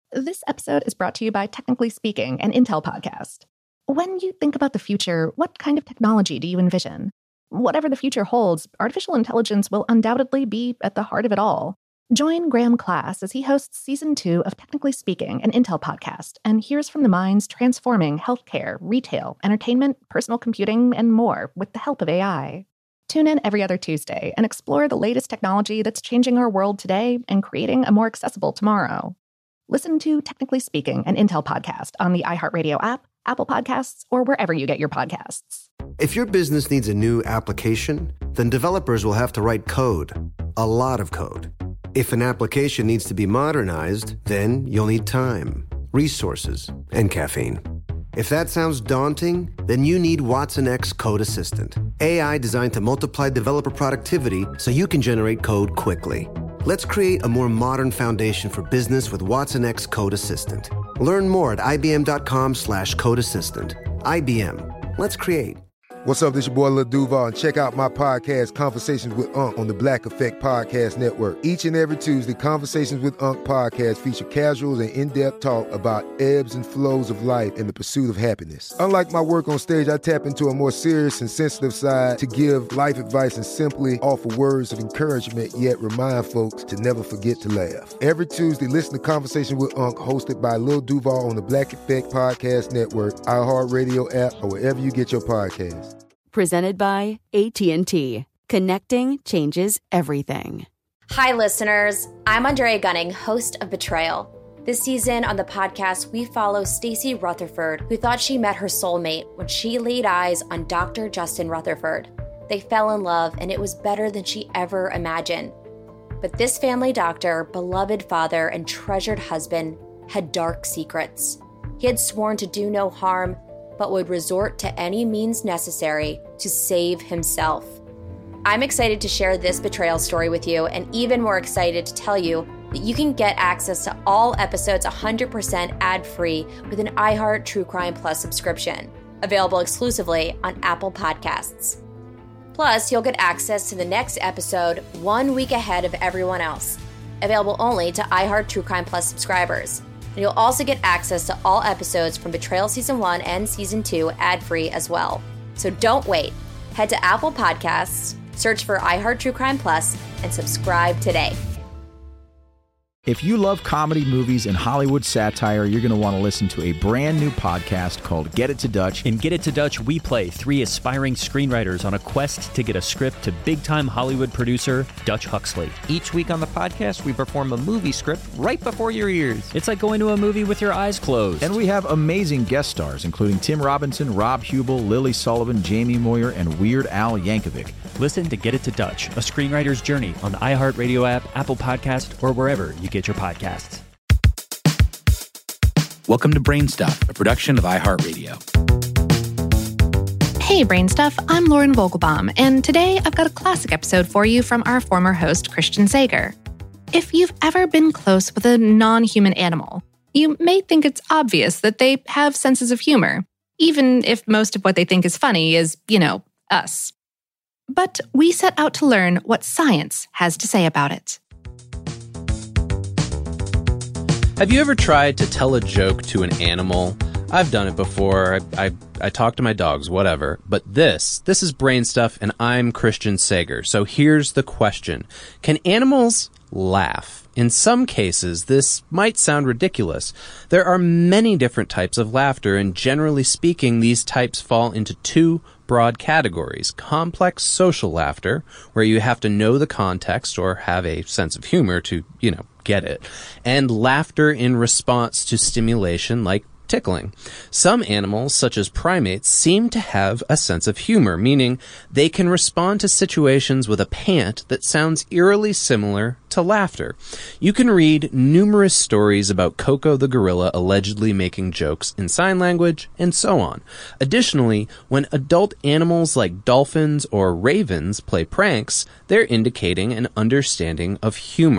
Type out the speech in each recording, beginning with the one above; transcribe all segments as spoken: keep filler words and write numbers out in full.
This episode is brought to you by Technically Speaking, an Intel podcast. When you think about the future, what kind of technology do you envision? Whatever the future holds, artificial intelligence will undoubtedly be at the heart of it all. Join Graham Class as he hosts Season two of Technically Speaking, an Intel podcast, and hears from the minds transforming healthcare, retail, entertainment, personal computing, and more with the help of A I. Tune in every other Tuesday and explore the latest technology that's changing our world today and creating a more accessible tomorrow. Listen to Technically Speaking, an Intel podcast on the iHeartRadio app, Apple Podcasts, or wherever you get your podcasts. If your business needs a new application, then developers will have to write code, a lot of code. If an application needs to be modernized, then you'll need time, resources, and caffeine. If that sounds daunting, then you need watsonx Code Assistant, A I designed to multiply developer productivity so you can generate code quickly. Let's create a more modern foundation for business with watsonx Code Assistant. Learn more at ibm.com slash code assistant. I B M. Let's create. What's up, this your boy Lil Duval, and check out my podcast, Conversations with Unc, on the Black Effect Podcast Network. Each and every Tuesday, Conversations with Unc podcast feature casual and in-depth talk about ebbs and flows of life and the pursuit of happiness. Unlike my work on stage, I tap into a more serious and sensitive side to give life advice and simply offer words of encouragement, yet remind folks to never forget to laugh. Every Tuesday, listen to Conversations with Unc, hosted by Lil Duval on the Black Effect Podcast Network, iHeartRadio app, or wherever you get your podcasts. Presented by A T and T. Connecting changes everything. Hi, listeners. I'm Andrea Gunning, host of Betrayal. This season on the podcast, we follow Stacey Rutherford, who thought she met her soulmate when she laid eyes on Doctor Justin Rutherford. They fell in love, and it was better than she ever imagined. But this family doctor, beloved father, and treasured husband had dark secrets. He had sworn to do no harm, but would resort to any means necessary to save himself. I'm excited to share this betrayal story with you, and even more excited to tell you that you can get access to all episodes one hundred percent ad-free with an iHeart True Crime Plus subscription, available exclusively on Apple Podcasts. Plus, you'll get access to the next episode one week ahead of everyone else, available only to iHeart True Crime Plus subscribers. And you'll also get access to all episodes from Betrayal Season one and Season two ad-free as well. So don't wait. Head to Apple Podcasts, search for iHeart True Crime Plus, and subscribe today. If you love comedy, movies, and Hollywood satire, you're going to want to listen to a brand new podcast called Get It to Dutch. In Get It to Dutch, we play three aspiring screenwriters on a quest to get a script to big-time Hollywood producer Dutch Huxley. Each week on the podcast, we perform a movie script right before your ears. It's like going to a movie with your eyes closed. And we have amazing guest stars, including Tim Robinson, Rob Hubel, Lily Sullivan, Jamie Moyer, and Weird Al Yankovic. Listen to Get It to Dutch, a screenwriter's journey on the iHeartRadio app, Apple Podcast, or wherever you get your podcasts. Welcome to Brainstuff, a production of iHeartRadio. Hey, Brainstuff, I'm Lauren Vogelbaum, and today I've got a classic episode for you from our former host, Christian Sager. If you've ever been close with a non-human animal, you may think it's obvious that they have senses of humor, even if most of what they think is funny is, you know, us. But we set out to learn what science has to say about it. Have you ever tried to tell a joke to an animal? I've done it before. I, I I talk to my dogs, whatever. But this, this is Brainstuff, and I'm Christian Sager. So here's the question. Can animals laugh? In some cases, this might sound ridiculous. There are many different types of laughter, and generally speaking, these types fall into two broad categories. Complex social laughter, where you have to know the context or have a sense of humor to, you know, get it. And laughter in response to stimulation like tickling. Some animals, such as primates, seem to have a sense of humor, meaning they can respond to situations with a pant that sounds eerily similar to laughter. You can read numerous stories about Coco the gorilla allegedly making jokes in sign language, and so on. Additionally, when adult animals like dolphins or ravens play pranks, they're indicating an understanding of humor.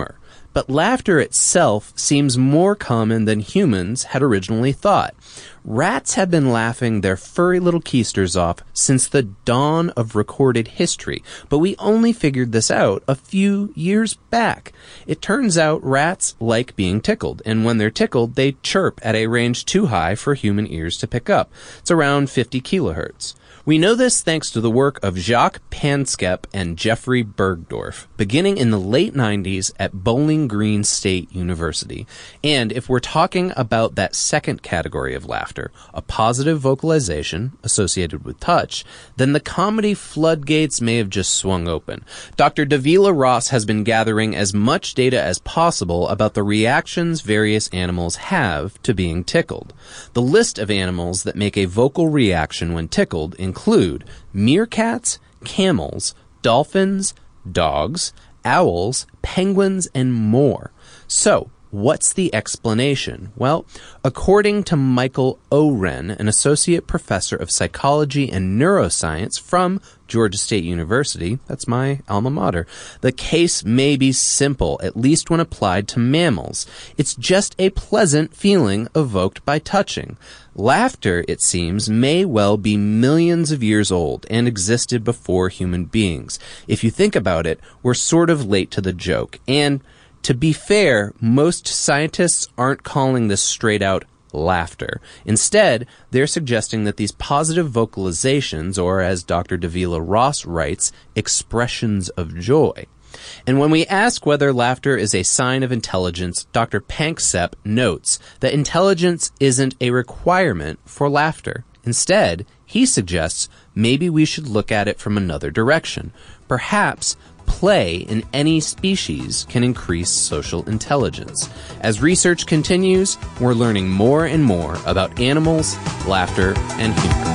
But laughter itself seems more common than humans had originally thought. Rats have been laughing their furry little keisters off since the dawn of recorded history, but we only figured this out a few years back. It turns out rats like being tickled, and when they're tickled, they chirp at a range too high for human ears to pick up. It's around fifty kilohertz. We know this thanks to the work of Jacques Panksepp and Jeffrey Bergdorf, beginning in the late nineties at Bowling Green State University. And if we're talking about that second category of laughter, a positive vocalization associated with touch, then the comedy floodgates may have just swung open. Doctor Davila Ross has been gathering as much data as possible about the reactions various animals have to being tickled. The list of animals that make a vocal reaction when tickled include meerkats, camels, dolphins, dogs, owls, penguins, and more. So, what's the explanation? Well, according to Michael Oren, an associate professor of psychology and neuroscience from Georgia State University, that's my alma mater, the case may be simple, at least when applied to mammals. It's just a pleasant feeling evoked by touching. Laughter, it seems, may well be millions of years old and existed before human beings. If you think about it, we're sort of late to the joke. And to be fair, most scientists aren't calling this straight out laughter. Instead, they're suggesting that these positive vocalizations, or as Doctor Davila Ross writes, expressions of joy. And when we ask whether laughter is a sign of intelligence, Doctor Panksepp notes that intelligence isn't a requirement for laughter. Instead, he suggests maybe we should look at it from another direction. Perhaps play in any species can increase social intelligence. As research continues, we're learning more and more about animals, laughter, and humor.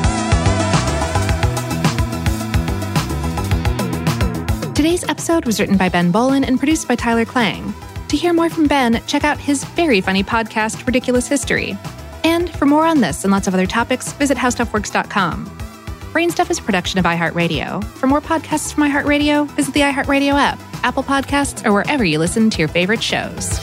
Today's episode was written by Ben Bolin and produced by Tyler Klang. To hear more from Ben, check out his very funny podcast, Ridiculous History. And for more on this and lots of other topics, visit how stuff works dot com. Brainstuff is a production of iHeartRadio. For more podcasts from iHeartRadio, visit the iHeartRadio app, Apple Podcasts, or wherever you listen to your favorite shows.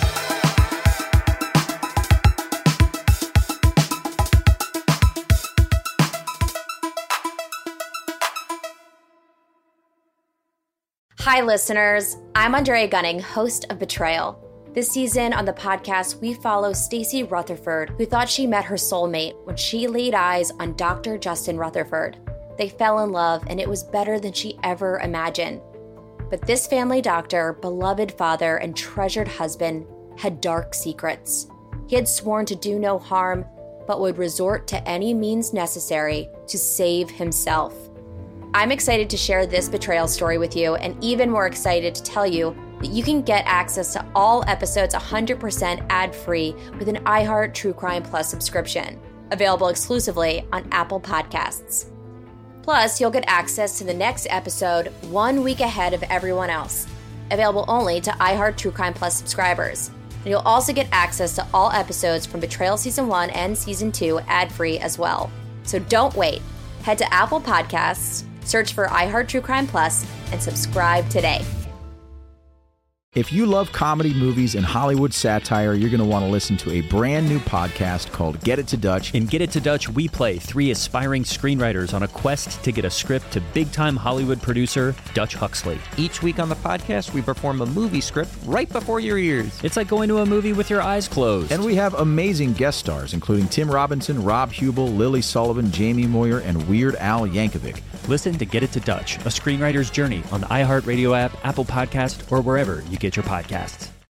Hi, listeners. I'm Andrea Gunning, host of Betrayal. This season on the podcast, we follow Stacy Rutherford, who thought she met her soulmate when she laid eyes on Doctor Justin Rutherford. They fell in love, and it was better than she ever imagined. But this family doctor, beloved father, and treasured husband had dark secrets. He had sworn to do no harm, but would resort to any means necessary to save himself. I'm excited to share this betrayal story with you, and even more excited to tell you that you can get access to all episodes one hundred percent ad-free with an iHeart True Crime Plus subscription, available exclusively on Apple Podcasts. Plus, you'll get access to the next episode one week ahead of everyone else, available only to iHeart True Crime Plus subscribers. And you'll also get access to all episodes from Betrayal Season one and Season two ad-free as well. So don't wait. Head to Apple Podcasts, search for iHeart True Crime Plus, and subscribe today. If you love comedy, movies, and Hollywood satire, you're going to want to listen to a brand new podcast called Get It to Dutch. In Get It to Dutch, we play three aspiring screenwriters on a quest to get a script to big-time Hollywood producer Dutch Huxley. Each week on the podcast, we perform a movie script right before your ears. It's like going to a movie with your eyes closed. And we have amazing guest stars, including Tim Robinson, Rob Hubel, Lily Sullivan, Jamie Moyer, and Weird Al Yankovic. Listen to Get It to Dutch, a screenwriter's journey on the iHeartRadio app, Apple Podcast, or wherever you get your podcasts.